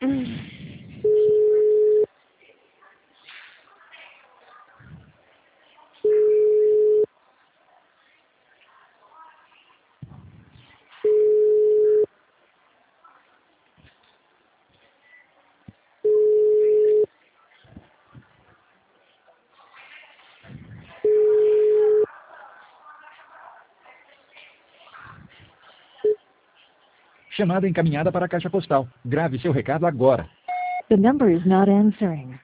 Chamada encaminhada para a caixa postal. Grave seu recado agora. The number is not answering.